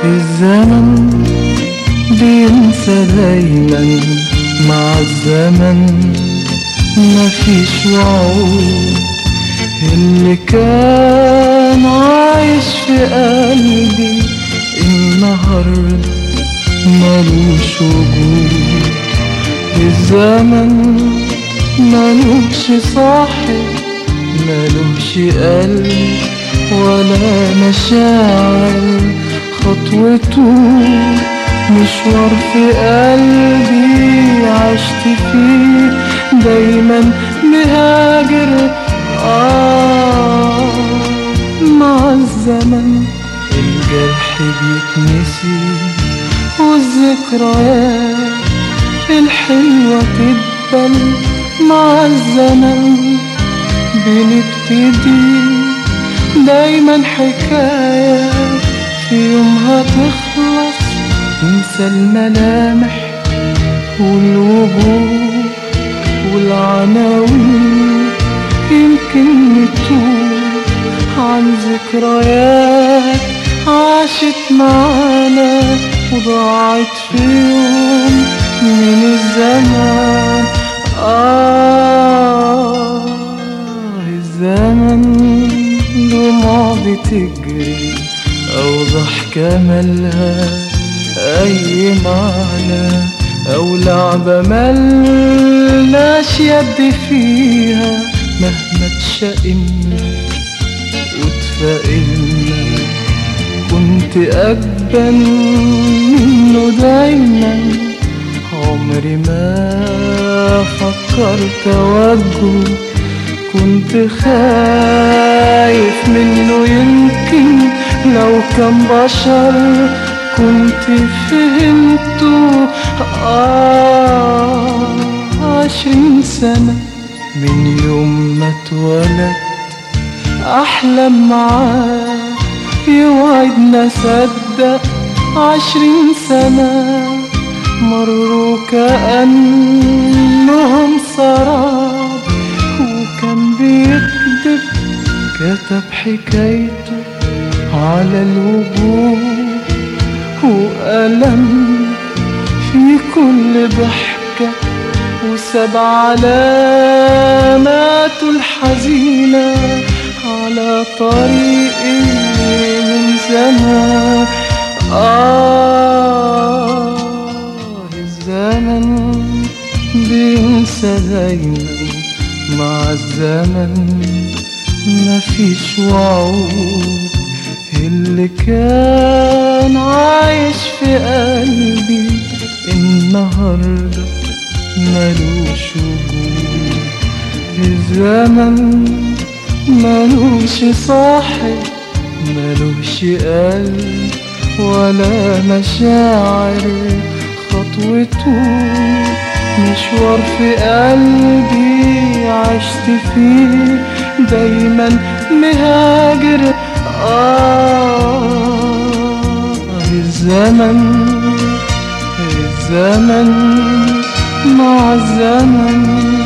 الزمن بينسى دايما، مع الزمن مفيش وعود. اللي كان عايش في قلبي النهاردة ملوش وجود. الزمن ملوش صاحب، ملوش قلب ولا مشاعر. خطوته مشوار في قلبي عشت فيه دايما مهاجر. مع الزمن الجرح بيتنسي والذكريات الحلوة تتبل. مع الزمن بنبتدي دايما حكاية في يومها تخلص. ننسى الملامح والوجوه والعناوين، يمكن نتوه عن ذكريات عاشت معانا وضاعت في يوم من الزمان. الزمن دموع بتجري أو ضحكة ملها أي معنى، أو لعبة ملناش يد فيها. مهما تشقنا وتفائلنا كنت أجبن منه دايما. عمري ما فكرت أواجهه، كنت خايف منه. يمكن لو كان بشر كنت فهمته. 20 سنة من يوم ما اتولد أحلم معاه يوعدنا صدق. 20 سنة مروا كأنهم سراب، وكان بيكذب كتب حكايته على الوجوه وألم في كل ضحكة، وساب علاماته الحزينة على طريقي من زمان. الزمن بينسى دايما، مع الزمن مفيش وعود. اللي كان عايش في قلبي النهاردة ملوش وجود. الزمن ملوش صاحب، ملوش قلب ولا مشاعر. خطوته مشوار في قلبي عشت فيه دايما مهاجر. الزمن مع الزمن